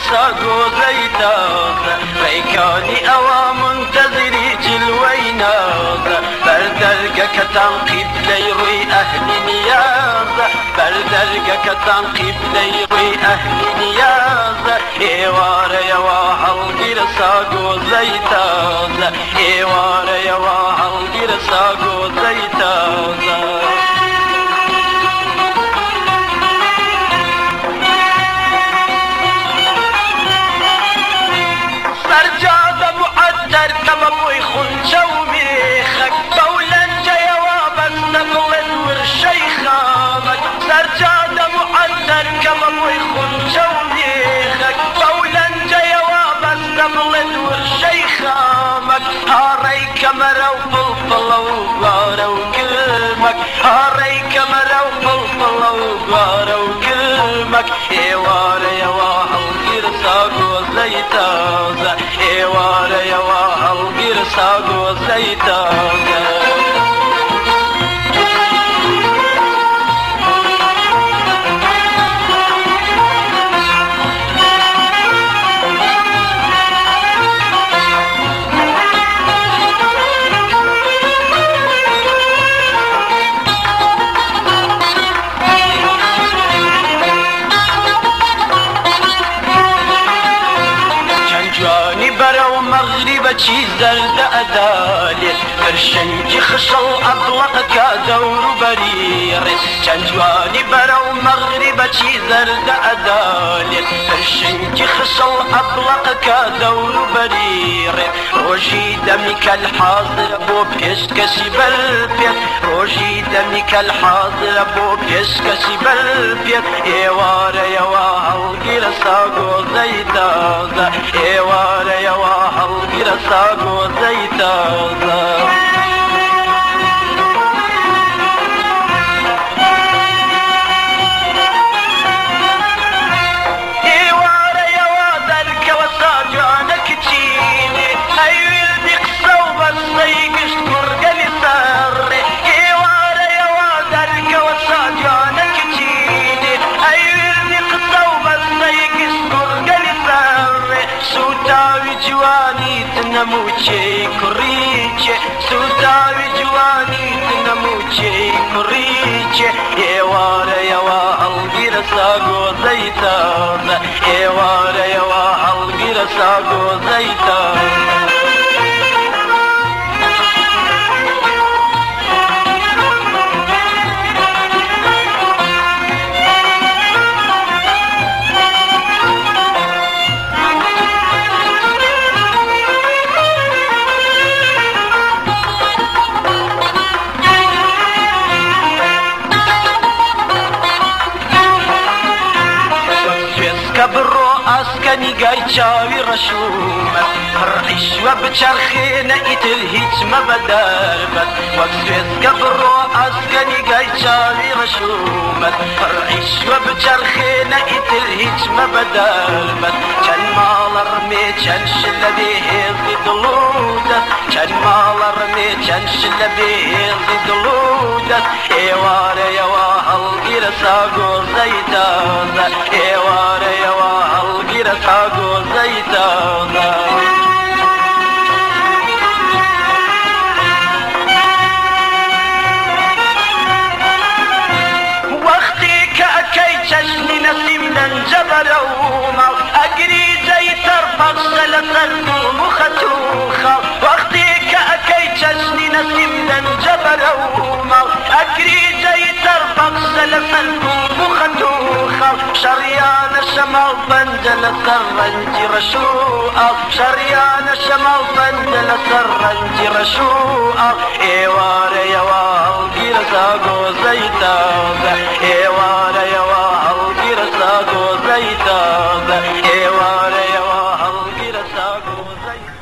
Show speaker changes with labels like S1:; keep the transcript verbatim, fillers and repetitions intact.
S1: ساقو زيتاز ريكاني أوا منتظري جلوينا بردرقة كتنقيب ليروي أهل نياز بردرقة كتنقيب ليروي أهل نياز إيوار يوا هالقير ساقو زيتاز إيوار يوا هالقير ساقو زيتاز سرجاد معدر كما بوي خنجة وميخك بولنجة يوابا استقلت ورشيخامك سرجاد معدر كما بوي خنجة وميخك بولنجة يوابا استقلت ورشيخامك هاري كمرا وفلفل وقارا وكلمك هاري كمرا وفلفل وقارا وكلمك ايوار يوا هالقير ساقو زيتاز ايوار يوا هالقير ساقو زيتاز برو مغربة شي زرد أدالي فرشنجي خشل أطلق كدور برير شنجواني برو مغربة شي زرد أدالي فرشنجي خشل أطلق كدور برير روجي دمك الحاضر بو بيشكشي بالبيت روجي دمك الحاضر بو بيشكشي بالبيت ايوار يوا هالقير ساقو زيتاز ايوار يوا هالقير ساقو زيتاز سوداوي جواني تنموشي كوريجي سوداوي جواني تنموشي كوريجي ايوار يوا هالقير ساقو زيتاز ايوار يوا هالقير ساقو زيتاز كبرو اسكني جاي تشاوي رشومك فرعيش وبتشرخينا اتلهيج ما بدربك وكسيت كبرو اسكني جاي تشاوي رشومك فرعيش وبتشرخينا اتلهيج ما بدربك كان مال رمي كان شل بيه ضلودك كان مال رمي كان شل بيه ضلودك ايوار يوا هالقير ساقو زيتاز ايوار يوا هالقير ساقو زيتاز وقتي كأكي تشني نسيم ننجبر وما أجري زي ترفق سلسل مختوخة وقتي كأكي تشني نسيم ننجبر وما أجري زي ترفق سلسل مختوخة شريان الشمال بندل سرنجي رشوقة شريان الشمال بندل سرنجي رشوقة ايوار يوا هالقير ساقو زيتاز ايوار يوا هالقير ساقو زيتاز ايوار يوا هالقير ساقو زيتاز